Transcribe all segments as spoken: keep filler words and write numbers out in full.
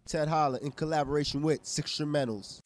Ted Holler in collaboration with Sixstrumentals.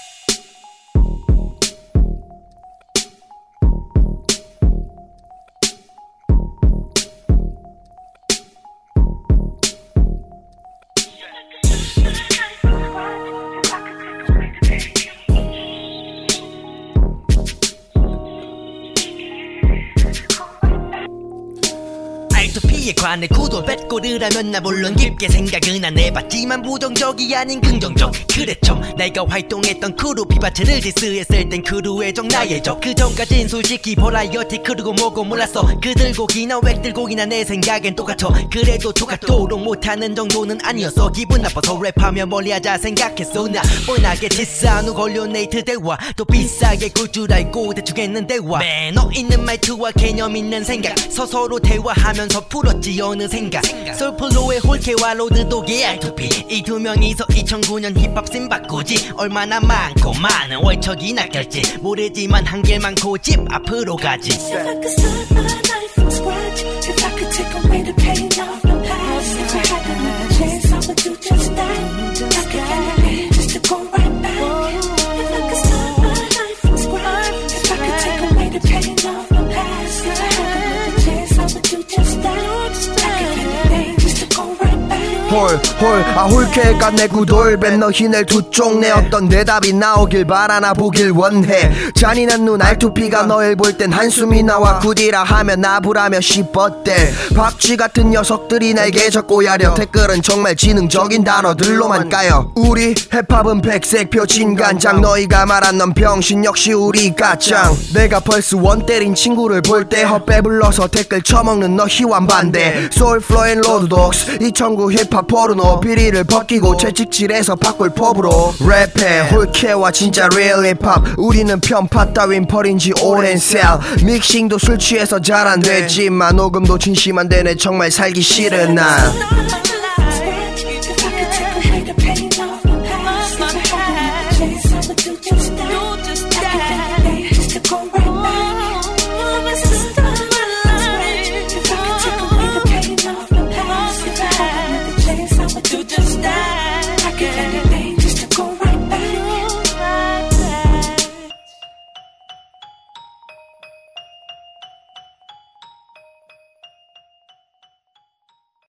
알토피에 관해 구도 뱉고를 하면 나 물론 깊게 생각은 안 해봤지만 부정적이 아닌 긍정적. 그래 좀 내가 활동했던 크루 비바트를 디스했을 땐 크루의 적 나의 적. 그 전까진 솔직히 버라이어티 크루고 뭐고 몰랐어. 그들 곡이나 웩들 곡이나 내 생각엔 똑같아. 그래도 조각도록 못하는 정도는 아니었어. 기분 나빠서 랩하며 멀리하자 생각했어. 나 뻔하게 디스한 후 걸려온 네이트 대화. 또 비싸게 굴 줄 알고 대충 했는데 와 매너 있는 말투와 개념 있는 생각 서서로 대화하면서 풀었지 어느샌가. 솔플로의 홀케와 로드독의 알토피 이 두 명이서 이천구 년 힙합 씬 바꾸지. 얼마나 많고 많은 월척이 낚였지 모르지만 한 길만 고집 앞으로 가지. If I could start my life from scratch, if I could take away the pain of the past, if I had another chance I would do just that. I could get it just to go right back. If I could start my life from scratch, if I could take away the pain of the past, if I had another chance I would do just that. I could get it just to go right back. 홀, 홀, 아 홀케가 내 구돌 뱉너 흰을 두 쪽 내 어떤 대답이 나오길 바라나 보길 원해. 잔인한 눈 알투피가 널 볼 땐 한숨이 나와. 굿이라 하면 나부라며 씹었대. 박쥐 같은 녀석들이 날개 잡고 야려. 댓글은 정말 지능적인 단어들로만 까여. 우리 힙합은 백색표 진간장. 너희가 말한 넌 병신 역시 우리 가짱. 내가 벌스 원 때린 친구를 볼 때 헛배 불러서 댓글 쳐먹는 너 희완 반대. 소울플로 앤 로드독스 이천구 힙합 포르노 비리를 벗기고 채찍질해서 바꿀 법으로 랩해. 홀케와 진짜 real 힙합. 우리는 편파 따윈 버린 지 오랜 셀. 믹싱도 술 취해서 잘 안 되지만 녹음도 진심한 데네 정말 살기 싫은 난.